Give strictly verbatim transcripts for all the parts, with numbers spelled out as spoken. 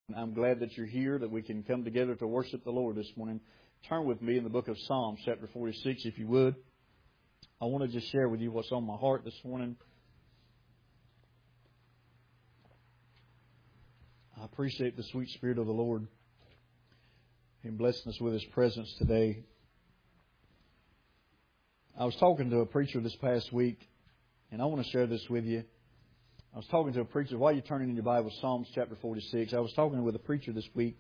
I'm glad that you're here, that we can come together to worship the Lord this morning. Turn with me in the book of Psalms, chapter forty-six, if you would. I want to just share with you what's on my heart this morning. I appreciate the sweet Spirit of the Lord in blessing us with His presence today. I was talking to a preacher this past week, and I want to share this with you. I was talking to a preacher. While you're turning in your Bible, Psalms chapter forty-six, I was talking with a preacher this week.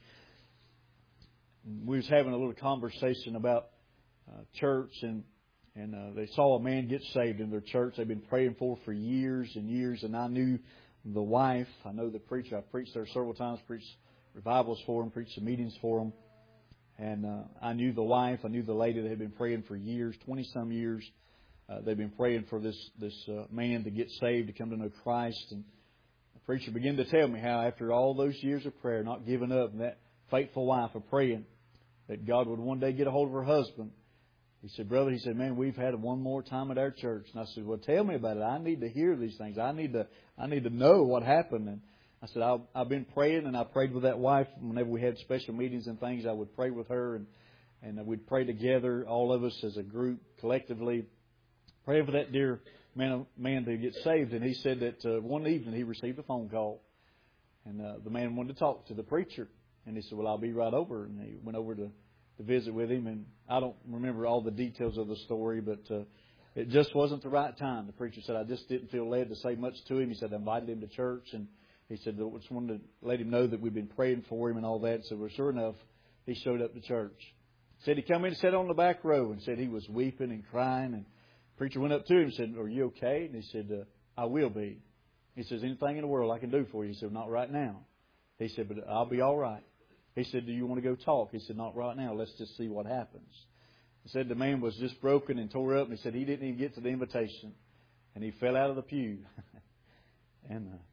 We was having a little conversation about uh, church, and and uh, they saw a man get saved in their church. They've been praying for for years and years, and I knew the wife. I know the preacher. I preached there several times, preached revivals for him, preached some meetings for him. And uh, I knew the wife. I knew the lady that had been praying for years, twenty-some years. Uh, they've been praying for this this uh, man to get saved, to come to know Christ. And the preacher began to tell me how after all those years of prayer, not giving up, and that faithful wife of praying, that God would one day get a hold of her husband. He said, brother, he said, man, we've had one more time at our church. And I said, well, tell me about it. I need to hear these things. I need to I need to know what happened. And I said, I've, I've been praying, and I prayed with that wife. Whenever we had special meetings and things, I would pray with her, and, and we'd pray together, all of us as a group, collectively, pray for that dear man, man to get saved. And he said that uh, one evening he received a phone call, and uh, the man wanted to talk to the preacher. And he said, well, I'll be right over. And he went over to, to visit with him. And I don't remember all the details of the story, but uh, it just wasn't the right time. The preacher said, I just didn't feel led to say much to him. He said, I invited him to church, and he said, I just wanted to let him know that we've been praying for him and all that. So well, sure enough, he showed up to church. Said he come in and sat on the back row, and said he was weeping and crying. And the preacher went up to him and said, are you okay? And he said, uh, I will be. He says, anything in the world I can do for you? He said, not right now. He said, but I'll be all right. He said, do you want to go talk? He said, not right now. Let's just see what happens. He said the man was just broken and tore up. And he said he didn't even get to the invitation. And he fell out of the pew. and uh,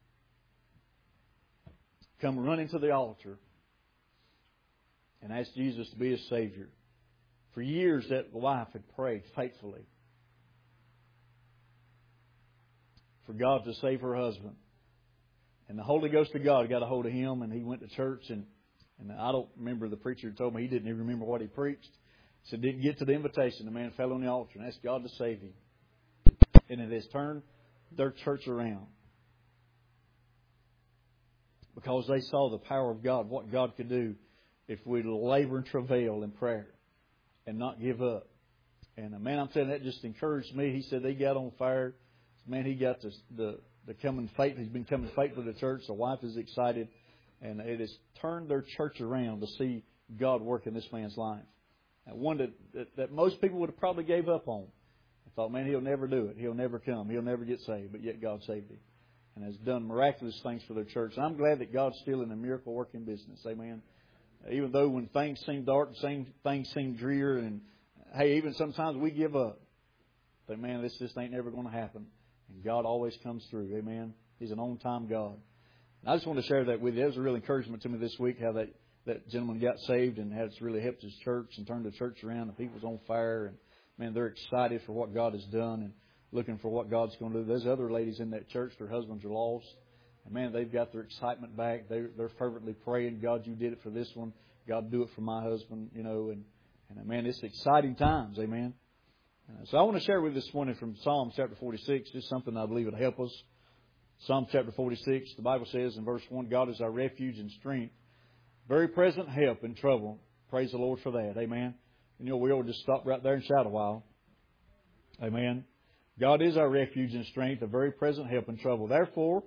come running to the altar and asked Jesus to be his Savior. For years that wife had prayed faithfully for God to save her husband. And the Holy Ghost of God got a hold of him, and he went to church. And, and I don't remember, the preacher told me he didn't even remember what he preached. He said, didn't get to the invitation. The man fell on the altar and asked God to save him. And it has turned their church around. Because they saw the power of God, what God could do if we labor and travail in prayer and not give up. And uh, man, I'm telling you, that just encouraged me. He said they got on fire. Man, he got the the, the coming faith. He's been coming faithful to the church. The wife is excited, and it has turned their church around to see God work in this man's life. And one that, that that most people would have probably gave up on. I thought, man, he'll never do it. He'll never come. He'll never get saved. But yet God saved him and has done miraculous things for their church. And I'm glad that God's still in the miracle working business. Amen. Even though when things seem dark, same things seem drear, and hey, even sometimes we give up. But man, this just ain't never going to happen. And God always comes through. Amen. He's an on-time God. And I just want to share that with you. It was a real encouragement to me this week how that, that gentleman got saved and how it's really helped his church and turned the church around. The people's on fire. And man, they're excited for what God has done and looking for what God's going to do. There's other ladies in that church, their husbands are lost. And man, they've got their excitement back. They're, they're fervently praying, God, you did it for this one. God, do it for my husband, you know. And, and man, it's exciting times. Amen. So I want to share with you this morning from Psalms chapter forty-six. Just something I believe will help us. Psalms chapter forty-six, the Bible says in verse one, God is our refuge and strength, very present help in trouble. Praise the Lord for that. Amen. And you know, we ought to just stop right there and shout a while. Amen. God is our refuge and strength, a very present help in trouble. Therefore,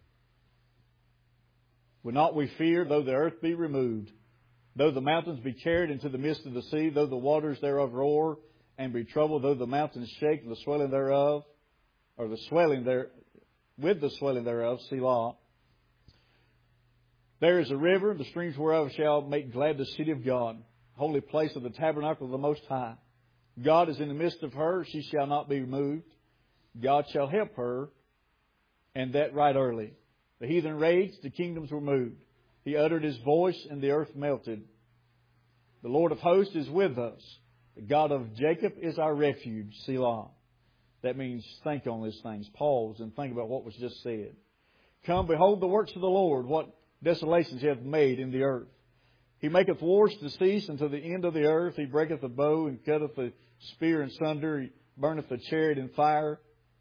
will not we fear, though the earth be removed, though the mountains be carried into the midst of the sea, though the waters thereof roar and be troubled, though the mountains shake, the swelling thereof, or the swelling there, with the swelling thereof, Selah. There is a river, the streams whereof shall make glad the city of God, holy place of the tabernacle of the Most High. God is in the midst of her, she shall not be removed. God shall help her, and that right early. The heathen raged, the kingdoms were moved. He uttered His voice, and the earth melted. The Lord of hosts is with us. The God of Jacob is our refuge, Selah. That means think on these things. Pause and think about what was just said. Come, behold the works of the Lord, what desolations He hath made in the earth. He maketh wars to cease unto the end of the earth. He breaketh the bow and cutteth the spear in sunder. He burneth the chariot in fire.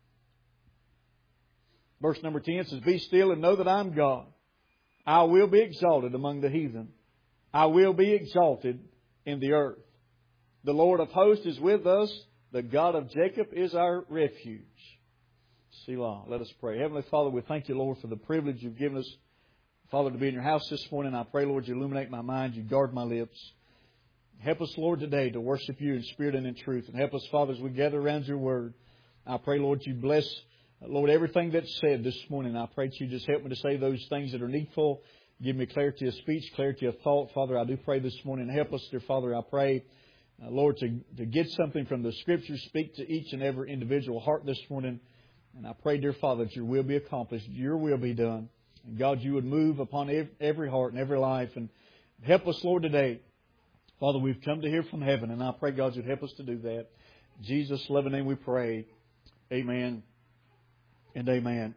Verse number ten says, Be still and know that I am God. I will be exalted among the heathen. I will be exalted in the earth. The Lord of hosts is with us. The God of Jacob is our refuge. Selah. Let us pray. Heavenly Father, we thank You, Lord, for the privilege You've given us, Father, to be in Your house this morning. I pray, Lord, You illuminate my mind. You guard my lips. Help us, Lord, today to worship You in spirit and in truth. And help us, Father, as we gather around Your Word. I pray, Lord, You bless, Lord, everything that's said this morning. I pray that You just help me to say those things that are needful. Give me clarity of speech, clarity of thought. Father, I do pray this morning. Help us, dear Father, I pray, uh, Lord, to, to get something from the Scriptures. Speak to each and every individual heart this morning. And I pray, dear Father, that Your will be accomplished. Your will be done. And God, You would move upon every heart and every life. And help us, Lord, today. Father, we've come to hear from heaven. And I pray, God, You'd help us to do that. In Jesus' loving name we pray. Amen and amen.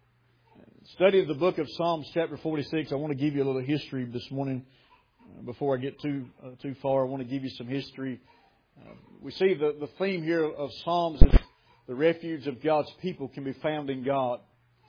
Study of the book of Psalms chapter forty-six. I want to give you a little history this morning. Uh, before I get too uh, too far, I want to give you some history. Uh, we see the, the theme here of Psalms is the refuge of God's people can be found in God.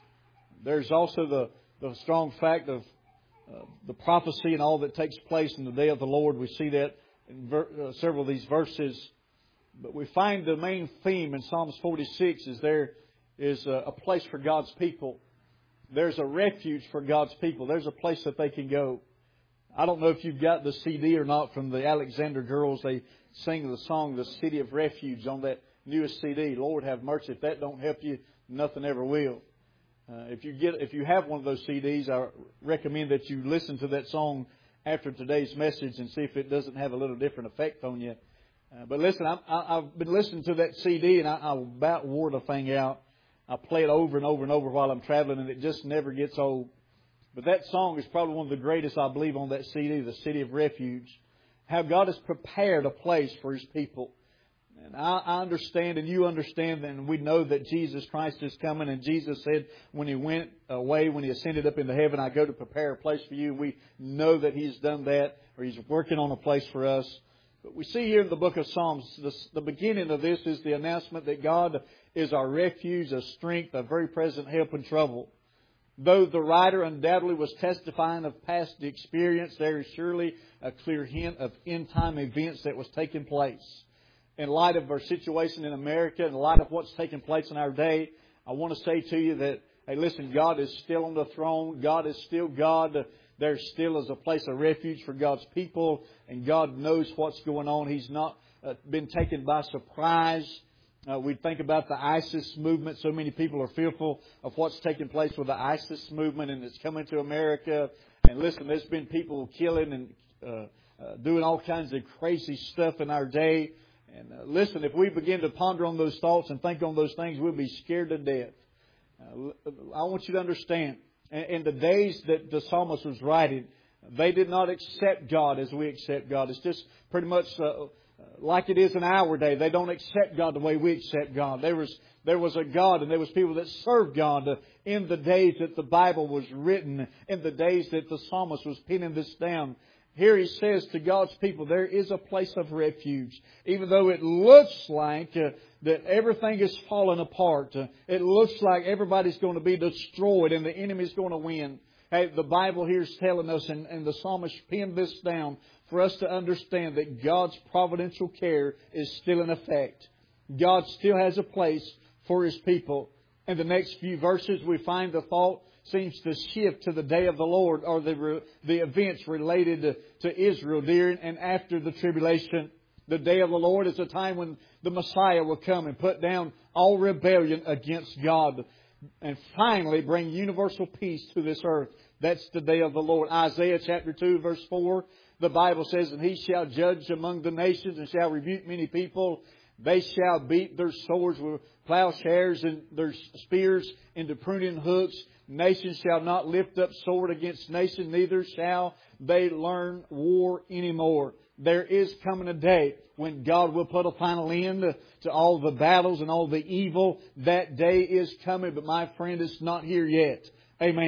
There's also the, the strong fact of uh, the prophecy and all that takes place in the day of the Lord. We see that in ver- uh, several of these verses. But we find the main theme in Psalms forty-six is there is a, a place for God's people. There's a refuge for God's people. There's a place that they can go. I don't know if you've got the C D or not from the Alexander Girls. They sing the song, The City of Refuge, on that newest C D. Lord have mercy. If that don't help you, nothing ever will. Uh, if you get, if you have one of those C Ds, I recommend that you listen to that song after today's message and see if it doesn't have a little different effect on you. Uh, but listen, I, I, I've been listening to that C D and I, I about wore the thing out. I play it over and over and over while I'm traveling, and it just never gets old. But that song is probably one of the greatest, I believe, on that C D, The City of Refuge. How God has prepared a place for His people. And I, I understand, and you understand, and we know that Jesus Christ is coming. And Jesus said when He went away, when He ascended up into heaven, I go to prepare a place for you. We know that He's done that, or He's working on a place for us. But we see here in the book of Psalms, the, the beginning of this is the announcement that God is our refuge, a strength, a very present help in trouble. Though the writer undoubtedly was testifying of past experience, there is surely a clear hint of end-time events that was taking place. In light of our situation in America, in light of what's taking place in our day, I want to say to you that, hey, listen, God is still on the throne. God is still God. There still is a place of refuge for God's people, and God knows what's going on. He's not uh, been taken by surprise. Uh, we think about the ISIS movement. So many people are fearful of what's taking place with the ISIS movement, and it's coming to America. And listen, there's been people killing and uh, uh, doing all kinds of crazy stuff in our day. And uh, listen, if we begin to ponder on those thoughts and think on those things, we'll be scared to death. Uh, I want you to understand, in the days that the psalmist was writing, they did not accept God as we accept God. It's just pretty much uh, like it is in our day. They don't accept God the way we accept God. There was there was a God, and there was people that served God in the days that the Bible was written, in the days that the psalmist was penning this down. Here he says to God's people, there is a place of refuge. Even though it looks like uh, that everything is falling apart. Uh, it looks like everybody's going to be destroyed and the enemy's going to win. Hey, the Bible here is telling us, and, and the psalmist penned this down for us to understand that God's providential care is still in effect. God still has a place for His people. In the next few verses, we find the thought seems to shift to the day of the Lord, or the the events related to, to Israel during and after the tribulation. The day of the Lord is a time when the Messiah will come and put down all rebellion against God and finally bring universal peace to this earth. That's the day of the Lord. Isaiah chapter two verse four, the Bible says, and He shall judge among the nations and shall rebuke many people. They shall beat their swords with plowshares and their spears into pruning hooks. Nation shall not lift up sword against nation, neither shall they learn war anymore. There is coming a day when God will put a final end to all the battles and all the evil. That day is coming, but my friend, it's not here yet. Amen.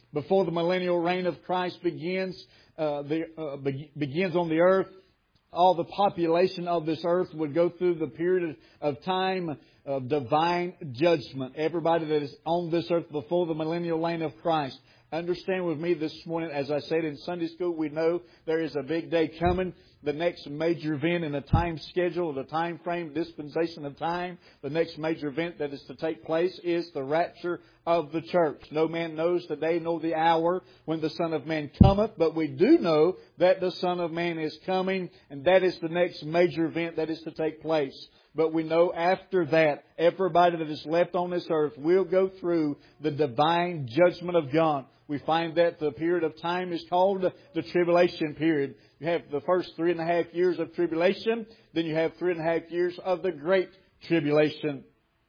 Before the millennial reign of Christ begins, uh, the, uh, be- begins on the earth, all the population of this earth would go through the period of time of divine judgment. Everybody that is on this earth before the millennial reign of Christ. Understand with me this morning, as I said in Sunday school, we know there is a big day coming. The next major event in the time schedule, the time frame, dispensation of time, the next major event that is to take place is the rapture of the church. No man knows the day nor the hour when the Son of Man cometh, but we do know that the Son of Man is coming, and that is the next major event that is to take place. But we know after that, everybody that is left on this earth will go through the divine judgment of God. We find that the period of time is called the tribulation period. You have the first three and a half years of tribulation. Then you have three and a half years of the great tribulation.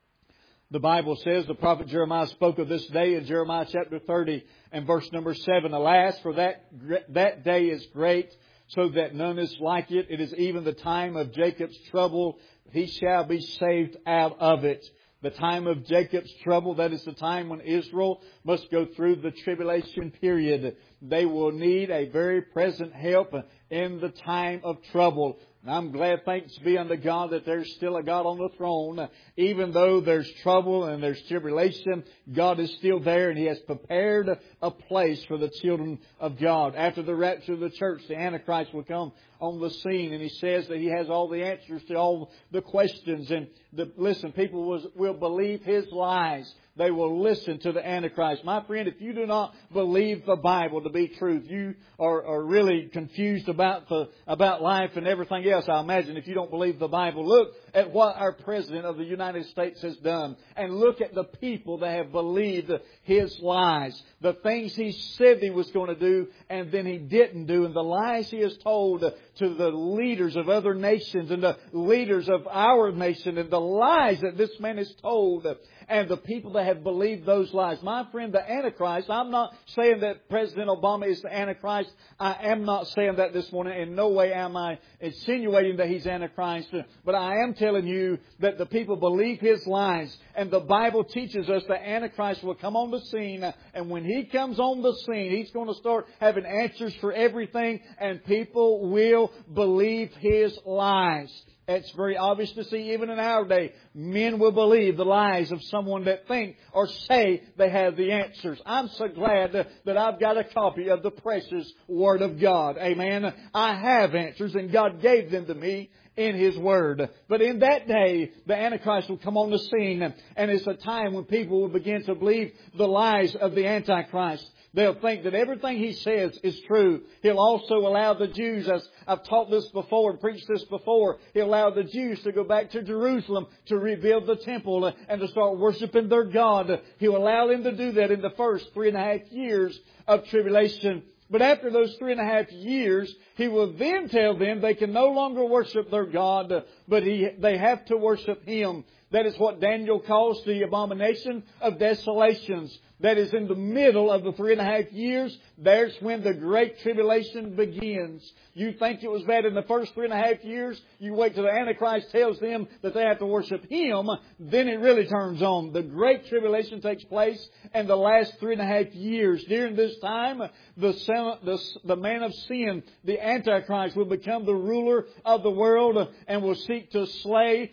The Bible says, the prophet Jeremiah spoke of this day in Jeremiah chapter thirty and verse number seven. Alas, for that, that day is great, so that none is like it. It is even the time of Jacob's trouble. He shall be saved out of it. The time of Jacob's trouble, that is the time when Israel must go through the tribulation period. They will need a very present help in the time of trouble. And I'm glad, thanks be unto God, that there's still a God on the throne. Even though there's trouble and there's tribulation, God is still there, and He has prepared a place for the children of God. After the rapture of the church, the Antichrist will come on the scene, and he says that he has all the answers to all the questions. And the, listen, people will, will believe his lies. They will listen to the Antichrist. My friend, if you do not believe the Bible to be truth, you are, are really confused about the about life and everything else, I imagine, if you don't believe the Bible. Look at what our President of the United States has done. And look at the people that have believed his lies. The things he said he was going to do and then he didn't do. And the lies he has told to the leaders of other nations and the leaders of our nation. And the lies that this man has told. And the people that have believed those lies. My friend, the Antichrist, I'm not saying that President Obama is the Antichrist. I am not saying that this morning. In no way am I insinuating that he's Antichrist. But I am telling you that the people believe his lies. And the Bible teaches us that Antichrist will come on the scene. And when he comes on the scene, he's going to start having answers for everything. And people will believe his lies. It's very obvious to see even in our day, men will believe the lies of someone that think or say they have the answers. I'm so glad that I've got a copy of the precious Word of God. Amen. I have answers and God gave them to me in His Word. But in that day, the Antichrist will come on the scene, and it's a time when people will begin to believe the lies of the Antichrist. They'll think that everything he says is true. He'll also allow the Jews, as I've taught this before and preached this before, He'll allow the Jews to go back to Jerusalem to rebuild the temple and to start worshiping their God. He'll allow them to do that in the first three and a half years of tribulation. But after those three and a half years, He will then tell them they can no longer worship their God, but he, they have to worship Him. That is what Daniel calls the abomination of desolations. That is in the middle of the three and a half years. There's when the Great Tribulation begins. You think it was bad in the first three and a half years? You wait till the Antichrist tells them that they have to worship him. Then it really turns on. The Great Tribulation takes place in the last three and a half years. During this time, the, son, the, the man of sin, the Antichrist, will become the ruler of the world and will seek to slay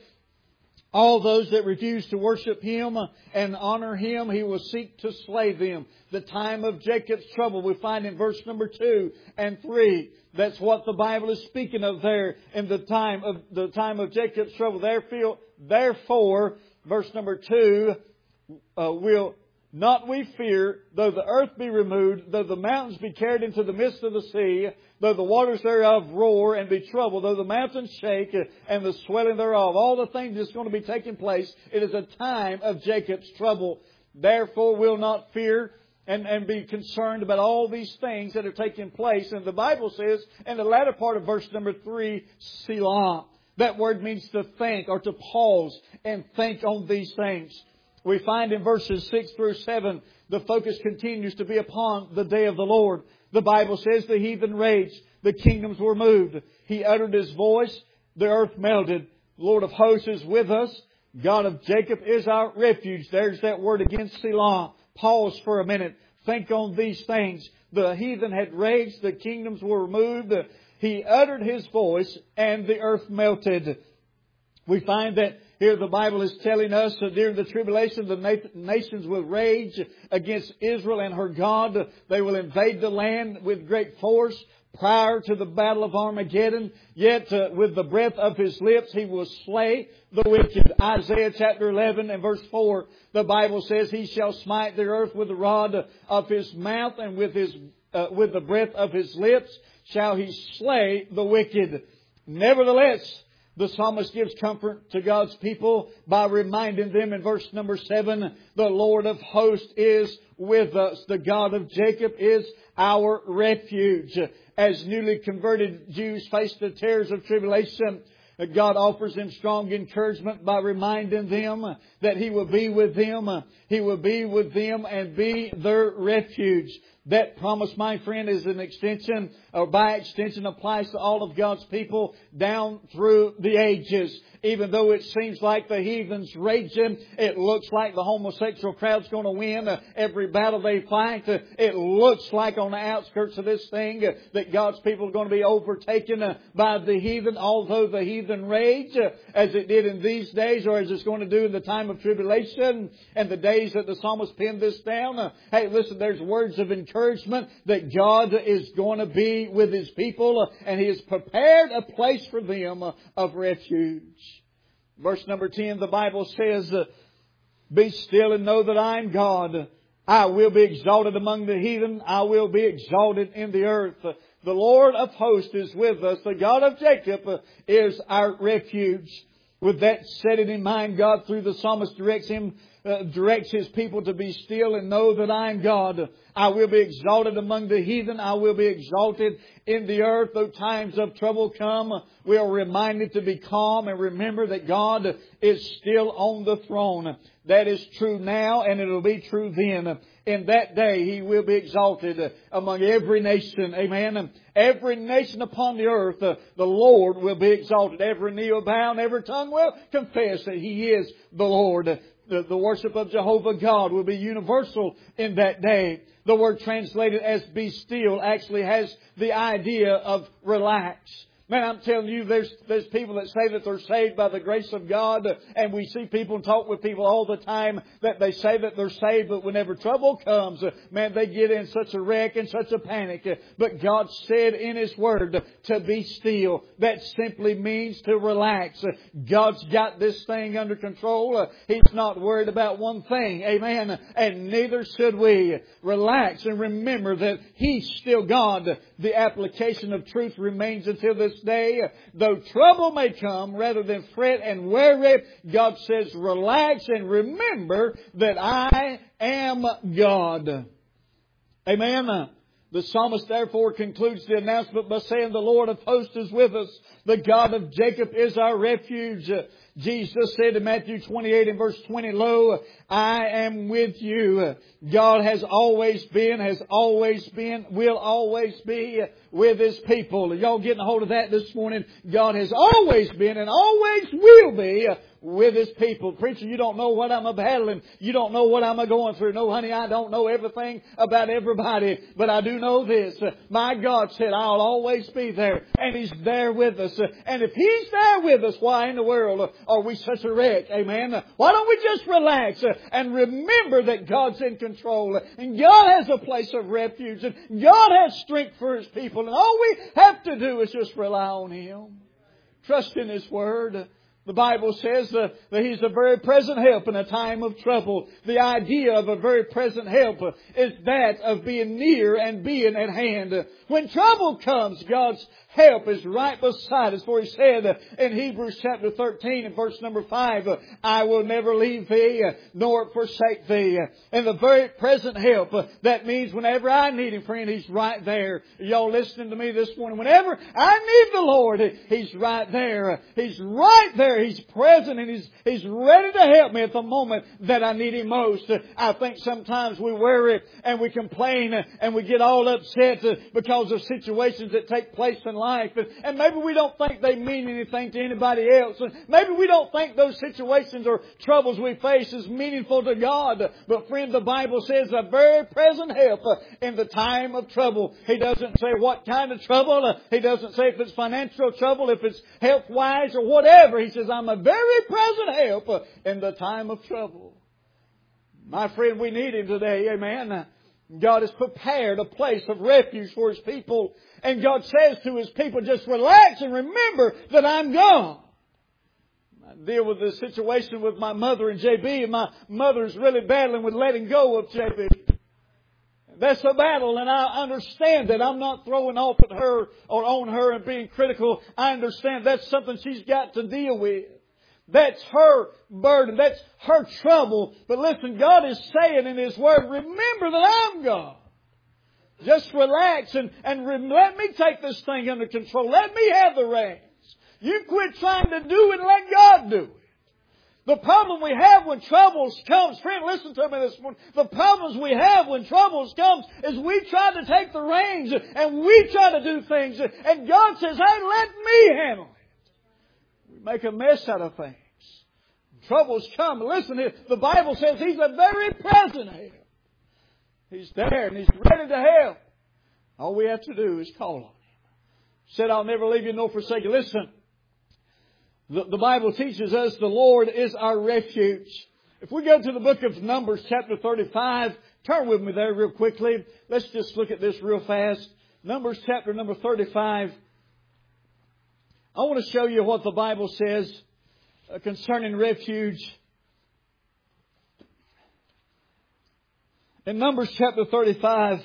all those that refuse to worship Him and honor Him. He will seek to slay them. The time of Jacob's trouble we find in verse number two and three. That's what the Bible is speaking of there in the time of the time of Jacob's trouble. Therefore, verse number two, uh, will not we fear, though the earth be removed, though the mountains be carried into the midst of the sea, though the waters thereof roar and be troubled, though the mountains shake and the swelling thereof. All the things that's going to be taking place. It is a time of Jacob's trouble. Therefore will not fear and, and be concerned about all these things that are taking place. And the Bible says in the latter part of verse number three, Selah. That word means to think or to pause and think on these things. We find in verses six through seven, the focus continues to be upon the day of the Lord. The Bible says the heathen raged, the kingdoms were moved. He uttered His voice, the earth melted. Lord of hosts is with us. God of Jacob is our refuge. There's that word again, Selah. Pause for a minute. think on these things. The heathen had raged, the kingdoms were removed. He uttered His voice, and the earth melted. We find that here the Bible is telling us that during the tribulation the nations will rage against Israel and her God. They will invade the land with great force prior to the battle of Armageddon. Yet uh, with the breath of His lips He will slay the wicked. Isaiah chapter eleven and verse four, the Bible says, He shall smite the earth with the rod of His mouth, and with His uh, with the breath of His lips shall He slay the wicked. Nevertheless, the psalmist gives comfort to God's people by reminding them in verse number seven, the Lord of hosts is with us. The God of Jacob is our refuge. As newly converted Jews face the terrors of tribulation, God offers them strong encouragement by reminding them that He will be with them. He will be with them and be their refuge. That promise, my friend, is an extension, or by extension applies to all of God's people down through the ages. Even though it seems like the heathen's raging, it looks like the homosexual crowd's going to win uh, every battle they fight. Uh, it looks like on the outskirts of this thing uh, that God's people are going to be overtaken uh, by the heathen. Although the heathen rage, uh, as it did in these days, or as it's going to do in the time of tribulation and the days that the psalmist penned this down. Uh, hey, listen, there's words of encouragement that God is going to be with His people uh, and He has prepared a place for them uh, of refuge. Verse number ten, the Bible says, Be still and know that I am God. I will be exalted among the heathen. I will be exalted in the earth. The Lord of hosts is with us. The God of Jacob is our refuge. With that setting in mind, God through the psalmist directs him, uh, directs His people to be still and know that I am God. I will be exalted among the heathen. I will be exalted in the earth. Though times of trouble come, we are reminded to be calm and remember that God is still on the throne. That is true now, and it will be true then. In that day He will be exalted among every nation. Amen. Every nation upon the earth, the Lord will be exalted. Every knee will bow and every tongue will confess that He is the Lord. The, the worship of Jehovah God will be universal in that day. The word translated as be still actually has the idea of relax. Man, I'm telling you, there's there's people that say that they're saved by the grace of God, and we see people and talk with people all the time that they say that they're saved, but whenever trouble comes, man, they get in such a wreck and such a panic. But God said in His Word to be still. That simply means to relax. God's got this thing under control. He's not worried about one thing. Amen. And neither should we. Relax and remember that He's still God. The application of truth remains until this day. Though trouble may come, rather than fret and worry, God says, relax and remember that I am God. Amen. The psalmist therefore concludes the announcement by saying, the Lord of hosts is with us. The God of Jacob is our refuge. Jesus said in Matthew twenty-eight and verse twenty, Lo, I am with you. God has always been, has always been, will always be with His people. Y'all getting a hold of that this morning? God has always been and always will be with His people. Preacher, you don't know what I'm a-battling. You don't know what I'm a-going through. No, honey, I don't know everything about everybody. But I do know this. My God said, I'll always be there. And He's there with us. And if He's there with us, why in the world are we such a wreck? Amen. Why don't we just relax and remember that God's in control. And God has a place of refuge. And God has strength for His people. And all we have to do is just rely on Him. Trust in His Word. The Bible says that, that He's a very present help in a time of trouble. The idea of a very present help is that of being near and being at hand. When trouble comes, God's help is right beside us. For He said in Hebrews chapter thirteen and verse number five, I will never leave thee nor forsake thee. And the very present help, that means whenever I need Him, friend, He's right there. Y'all listening to me this morning? Whenever I need the Lord, He's right there. He's right there there. He's present and He's, He's ready to help me at the moment that I need Him most. I think sometimes we worry and we complain and we get all upset because of situations that take place in life. And maybe we don't think they mean anything to anybody else. Maybe we don't think those situations or troubles we face is meaningful to God. But friend, the Bible says a very present help in the time of trouble. He doesn't say what kind of trouble. He doesn't say if it's financial trouble, if it's health-wise or whatever. He says, I'm a very present help in the time of trouble. My friend, we need Him today. Amen. God has prepared a place of refuge for His people. And God says to His people, just relax and remember that I'm God. I deal with the situation with my mother and J B, and my mother's really battling with letting go of J B. That's a battle, and I understand that. I'm not throwing off at her or on her and being critical. I understand that's something she's got to deal with. That's her burden. That's her trouble. But listen, God is saying in His Word, remember that I'm God. Just relax and, and re- let me take this thing under control. Let me have the reins. You quit trying to do it and let God do it. The problem we have when troubles comes, friend, listen to me this morning. The problems we have when troubles comes is we try to take the reins and we try to do things. And God says, hey, let me handle it. We make a mess out of things. Troubles come. Listen, the Bible says He's a very present help. He's there and He's ready to help. All we have to do is call on Him. Said, I'll never leave you nor forsake you. Listen. The, the Bible teaches us the Lord is our refuge. If we go to the book of Numbers chapter thirty-five, turn with me there real quickly. Let's just look at this real fast. Numbers chapter number thirty-five. I want to show you what the Bible says uh, concerning refuge. In Numbers chapter thirty-five,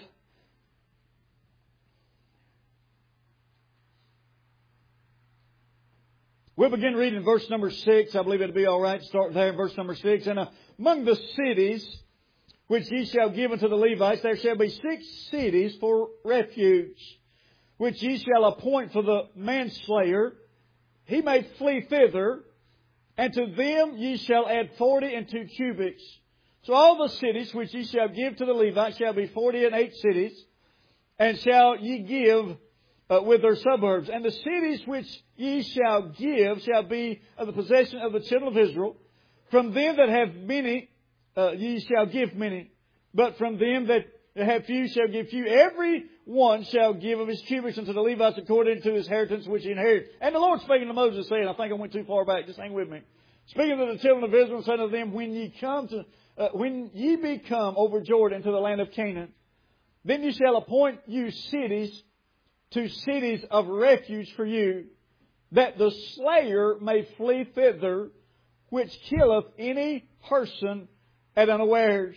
we'll begin reading verse number six. I believe it'll be all right. Start there in verse number six. And among the cities which ye shall give unto the Levites, there shall be six cities for refuge, which ye shall appoint for the manslayer. He may flee thither, and to them ye shall add forty and two cubits. So all the cities which ye shall give to the Levites shall be forty and eight cities, and shall ye give Uh, with their suburbs. And the cities which ye shall give shall be of the possession of the children of Israel. From them that have many, uh, ye shall give many. But from them that have few shall give few. Every one shall give of his cubits unto the Levites according to his inheritance which he inherited. And the Lord speaking to Moses saying, I think I went too far back, just hang with me. Speaking to the children of Israel, said unto them, when ye come to, uh, when ye be come over Jordan to the land of Canaan, then ye shall appoint you cities to cities of refuge for you, that the slayer may flee thither, which killeth any person at unawares.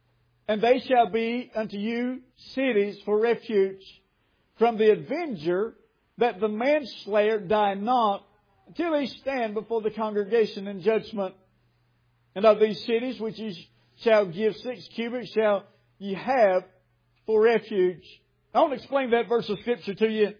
And they shall be unto you cities for refuge from the avenger, that the manslayer die not, until he stand before the congregation in judgment. And of these cities which ye shall give six cubits shall ye have for refuge. I want to explain that verse of Scripture to you,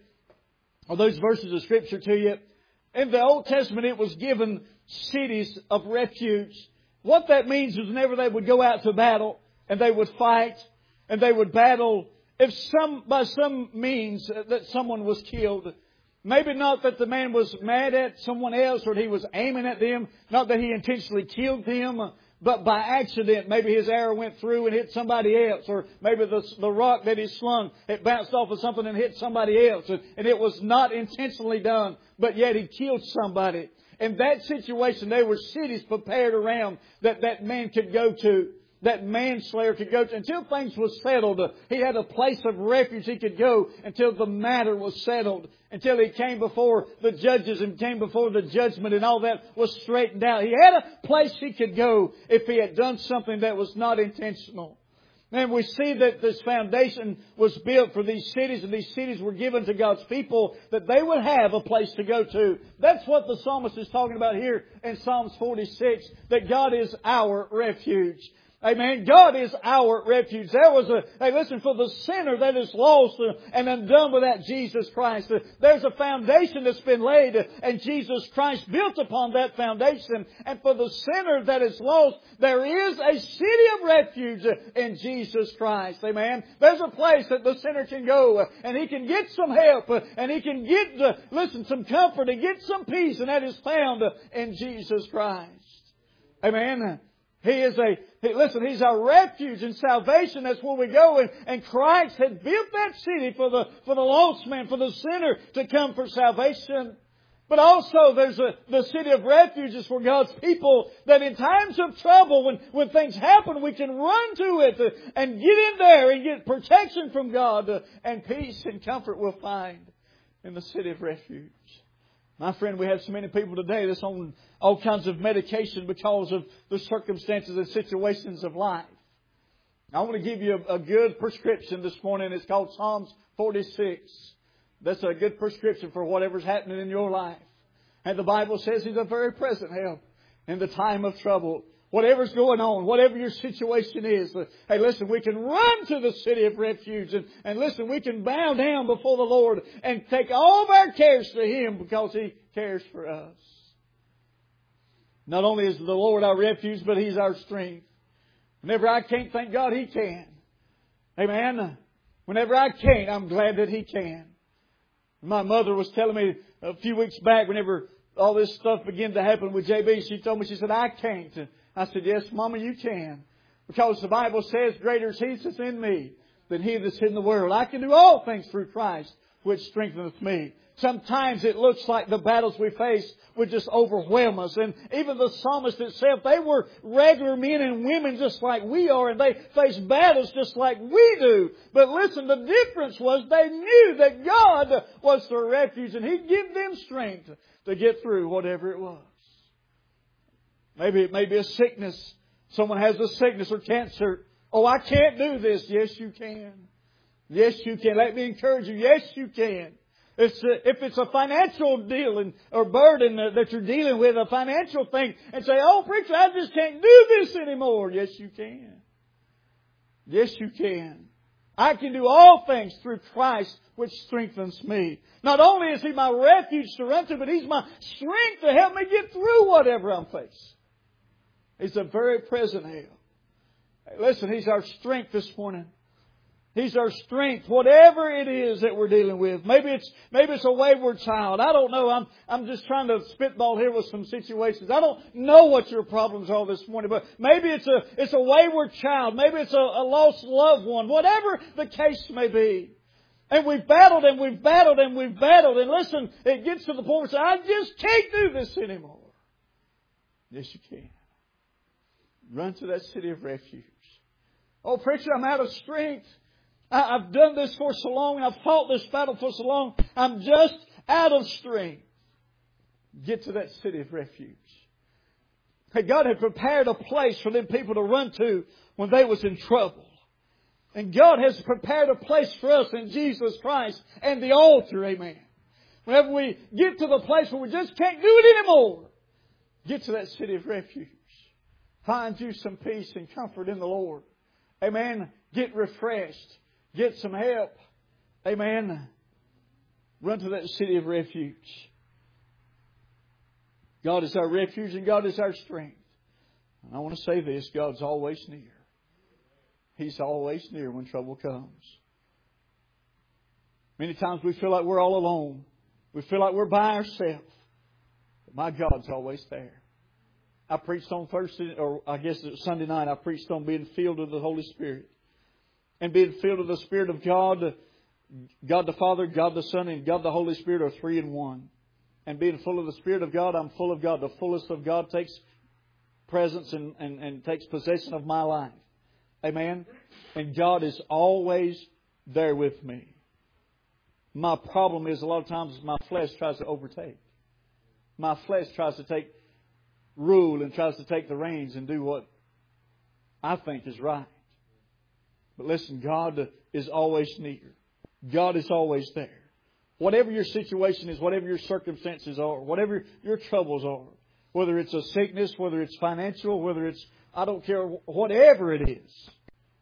or those verses of Scripture to you. In the Old Testament, it was given cities of refuge. What that means is whenever they would go out to battle, and they would fight, and they would battle, if some, by some means that someone was killed, maybe not that the man was mad at someone else, or he was aiming at them, not that he intentionally killed them, but by accident, maybe his arrow went through and hit somebody else. Or maybe the, the rock that he slung, it bounced off of something and hit somebody else. And, and it was not intentionally done, but yet he killed somebody. In that situation, there were cities prepared around that that man could go to, that manslayer could go to, until things were settled. He had a place of refuge he could go until the matter was settled, until he came before the judges and came before the judgment and all that was straightened out. He had a place he could go if he had done something that was not intentional. And we see that this foundation was built for these cities, and these cities were given to God's people that they would have a place to go to. That's what the psalmist is talking about here in Psalms forty-six, that God is our refuge. Amen. God is our refuge. There was a, hey listen, for the sinner that is lost and undone without Jesus Christ, there's a foundation that's been laid and Jesus Christ built upon that foundation. And for the sinner that is lost, there is a city of refuge in Jesus Christ. Amen. There's a place that the sinner can go and he can get some help and he can get, listen, some comfort and get some peace, and that is found in Jesus Christ. Amen. He is a, he, listen, He's our refuge and salvation. That's where we go. And, and Christ had built that city for the, for the lost man, for the sinner to come for salvation. But also there's a, the city of refuges for God's people, that in times of trouble, when, when things happen, we can run to it and get in there and get protection from God, and peace and comfort we'll find in the city of refuge. My friend, we have so many people today that's on all kinds of medication because of the circumstances and situations of life. I want to give you a, a good prescription this morning. It's called Psalms forty-six. That's a good prescription for whatever's happening in your life. And the Bible says He's a very present help in the time of trouble. Whatever's going on, whatever your situation is, hey, listen, we can run to the city of refuge. And, and listen, we can bow down before the Lord and take all of our cares to Him because He cares for us. Not only is the Lord our refuge, but He's our strength. Whenever I can't, thank God He can. Amen. Whenever I can't, I'm glad that He can. My mother was telling me a few weeks back, whenever all this stuff began to happen with J B, she told me, she said, I can't. I said, yes, Mama, you can. Because the Bible says, greater is He that's in me than he that's in the world. I can do all things through Christ, which strengtheneth me. Sometimes it looks like the battles we face would just overwhelm us. And even the psalmist itself, they were regular men and women just like we are, and they faced battles just like we do. But listen, the difference was they knew that God was their refuge, and He'd give them strength to get through whatever it was. Maybe it may be a sickness. Someone has a sickness or cancer. Oh, I can't do this. Yes, you can. Yes, you can. Let me encourage you. Yes, you can. If it's a, if it's a financial deal or burden that you're dealing with, a financial thing, and say, oh, preacher, I just can't do this anymore. Yes, you can. Yes, you can. I can do all things through Christ, which strengthens me. Not only is He my refuge to run to, but He's my strength to help me get through whatever I'm facing. He's a very present help. Hey, listen, He's our strength this morning. He's our strength, whatever it is that we're dealing with. Maybe it's maybe it's a wayward child. I don't know. I'm I'm just trying to spitball here with some situations. I don't know what your problems are this morning, but maybe it's a it's a wayward child. Maybe it's a, a lost loved one. Whatever the case may be. And we've battled and we've battled and we've battled. And listen, it gets to the point where we say, I just can't do this anymore. Yes, you can. Run to that city of refuge. Oh, preacher, I'm out of strength. I've done this for so long. I've fought this battle for so long. I'm just out of strength. Get to that city of refuge. Hey, God had prepared a place for them people to run to when they was in trouble. And God has prepared a place for us in Jesus Christ and the altar. Amen. Whenever we get to the place where we just can't do it anymore, get to that city of refuge. Find you some peace and comfort in the Lord. Amen. Get refreshed. Get some help. Amen. Run to that city of refuge. God is our refuge and God is our strength. And I want to say this, God's always near. He's always near when trouble comes. Many times we feel like we're all alone. We feel like we're by ourselves. But my God's always there. I preached on Thursday, or I guess it was Sunday night, I preached on being filled with the Holy Spirit. And being filled with the Spirit of God, God the Father, God the Son, and God the Holy Spirit are three in one. And being full of the Spirit of God, I'm full of God. The fullness of God takes presence and, and, and takes possession of my life. Amen. And God is always there with me. My problem is a lot of times my flesh tries to overtake. My flesh tries to take rule and tries to take the reins and do what I think is right. But listen, God is always near. God is always there. Whatever your situation is, whatever your circumstances are, whatever your troubles are, whether it's a sickness, whether it's financial, whether it's I don't care whatever it is.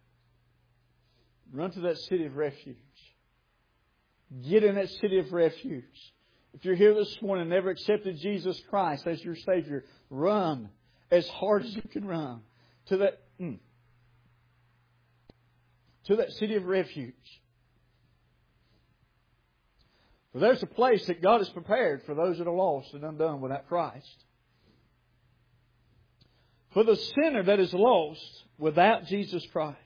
Run to that city of refuge. Get in that city of refuge. If you're here this morning and never accepted Jesus Christ as your Savior, run as hard as you can run to that, mm, to that city of refuge. For there's a place that God has prepared for those that are lost and undone without Christ. For the sinner that is lost without Jesus Christ,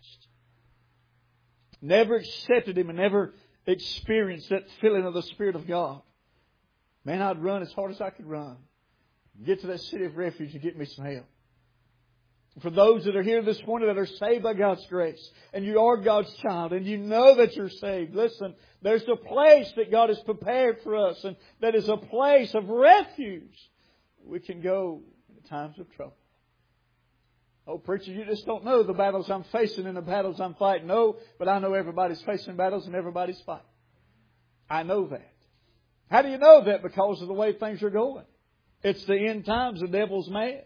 never accepted Him and never experienced that feeling of the Spirit of God, man, I'd run as hard as I could run. Get to that city of refuge and get me some help. For those that are here this morning that are saved by God's grace, and you are God's child, and you know that you're saved, listen, there's a place that God has prepared for us, and that is a place of refuge we can go in times of trouble. Oh, preacher, you just don't know the battles I'm facing and the battles I'm fighting. No, but I know everybody's facing battles and everybody's fighting. I know that. How do you know that? Because of the way things are going. It's the end times. The devil's mad.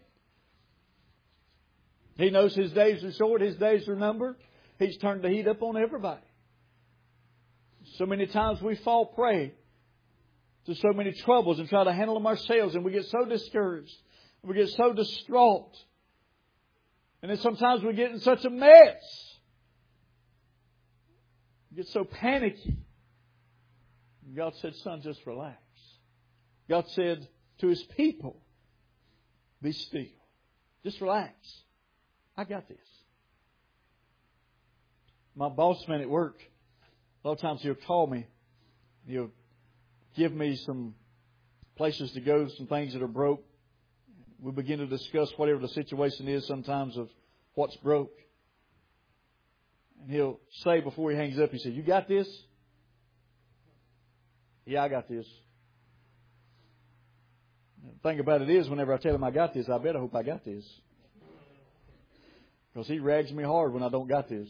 He knows his days are short. His days are numbered. He's turned the heat up on everybody. So many times we fall prey to so many troubles and try to handle them ourselves, and we get so discouraged. We get so distraught. And then sometimes we get in such a mess. We get so panicky. God said, son, just relax. God said to His people, be still. Just relax. I got this. My boss man at work, a lot of times he'll call me. He'll give me some places to go, some things that are broke. We begin to discuss whatever the situation is sometimes of what's broke. And he'll say before he hangs up, he says, you got this? Yeah, I got this. The thing about it is, whenever I tell him I got this, I better hope I got this. Because he rags me hard when I don't got this.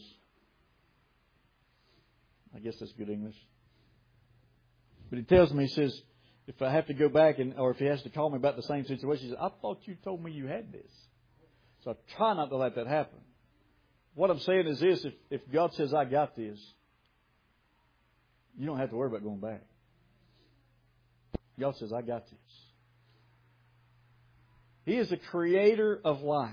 I guess that's good English. But he tells me, he says, if I have to go back and, or if he has to call me about the same situation, he says, I thought you told me you had this. So I try not to let that happen. What I'm saying is this, if, if God says I got this, you don't have to worry about going back. God says I got this. He is the creator of life.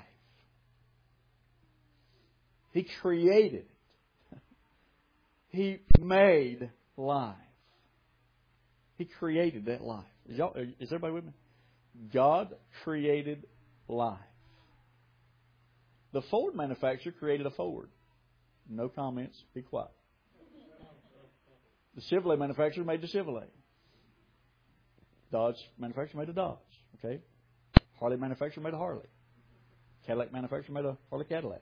He created it. He made life. He created that life. Is, y'all, is everybody with me? God created life. The Ford manufacturer created a Ford. No comments. Be quiet. The Chevrolet manufacturer made the Chevrolet. Dodge manufacturer made a Dodge. Okay. Harley manufacturer made a Harley. Cadillac manufacturer made a Harley Cadillac.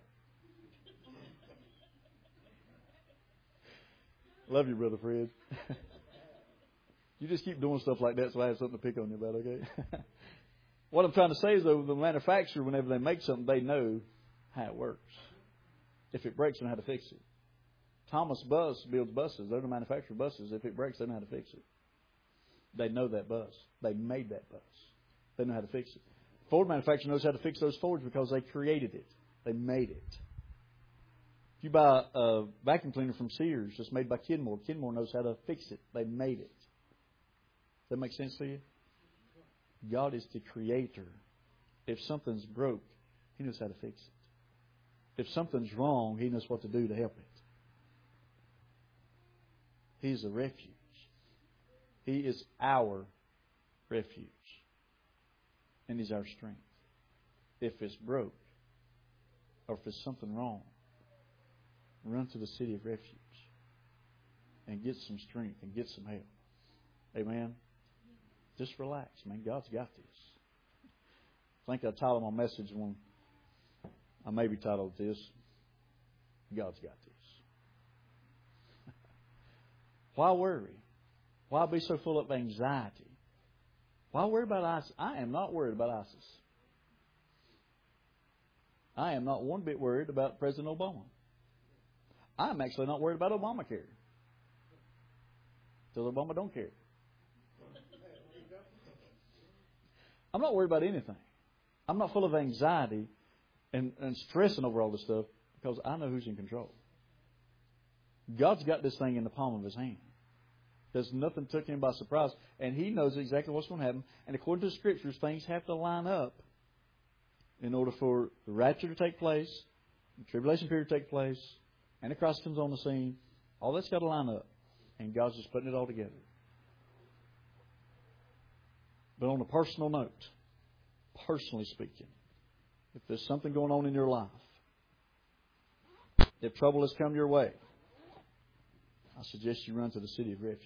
Love you, Brother Fred. You just keep doing stuff like that so I have something to pick on you about, okay? What I'm trying to say is, though, the manufacturer, whenever they make something, they know how it works. If it breaks, they know how to fix it. Thomas Bus builds buses. They're the manufacturer of buses. If it breaks, they know how to fix it. They know that bus. They made that bus. They know how to fix it. Ford manufacturer knows how to fix those Fords because they created it. They made it. If you buy a vacuum cleaner from Sears that's made by Kenmore, Kenmore knows how to fix it. They made it. Does that make sense to you? God is the creator. If something's broke, He knows how to fix it. If something's wrong, He knows what to do to help it. He's a refuge. He is our refuge. And He's our strength. If it's broke, or if there's something wrong, run to the city of refuge and get some strength and get some help. Amen? Just relax, man. God's got this. I think I titled my message one. I maybe titled this, God's got this. Why worry? Why be so full of anxiety? Why worry about ISIS? I am not worried about ISIS. I am not one bit worried about President Obama. I'm actually not worried about Obamacare. Till Obama don't care. I'm not worried about anything. I'm not full of anxiety and, and stressing over all this stuff because I know who's in control. God's got this thing in the palm of His hand. There's nothing took Him by surprise. And He knows exactly what's going to happen. And according to the Scriptures, things have to line up in order for the rapture to take place, the tribulation period to take place, and the Christ comes on the scene. All that's got to line up. And God's just putting it all together. But on a personal note, personally speaking, if there's something going on in your life, if trouble has come your way, I suggest you run to the City of Refuge.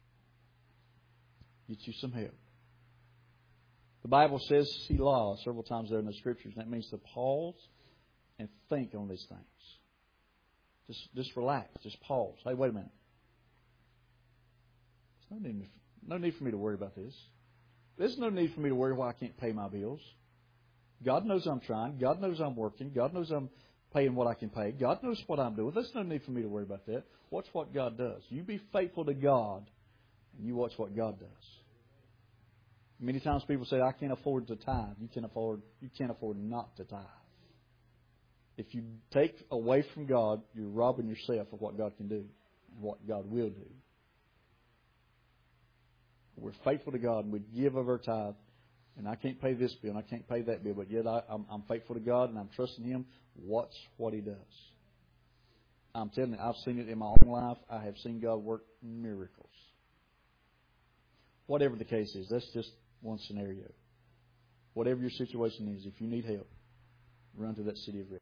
Get you some help. The Bible says Selah several times there in the Scriptures. And that means to pause and think on these things. Just, just relax. Just pause. Hey, wait a minute. There's no need, no need for me to worry about this. There's no need for me to worry why I can't pay my bills. God knows I'm trying. God knows I'm working. God knows I'm paying what I can pay. God knows what I'm doing. There's no need for me to worry about that. Watch what God does. You be faithful to God, and you watch what God does. Many times people say, I can't afford to tithe. You can't afford, you can't afford not to tithe. If you take away from God, you're robbing yourself of what God can do and what God will do. We're faithful to God, and we give of our tithe. And I can't pay this bill, and I can't pay that bill, but yet I, I'm, I'm faithful to God, and I'm trusting Him. Watch what He does. I'm telling you, I've seen it in my own life. I have seen God work miracles. Whatever the case is, that's just one scenario. Whatever your situation is, if you need help, run to that City of Refuge.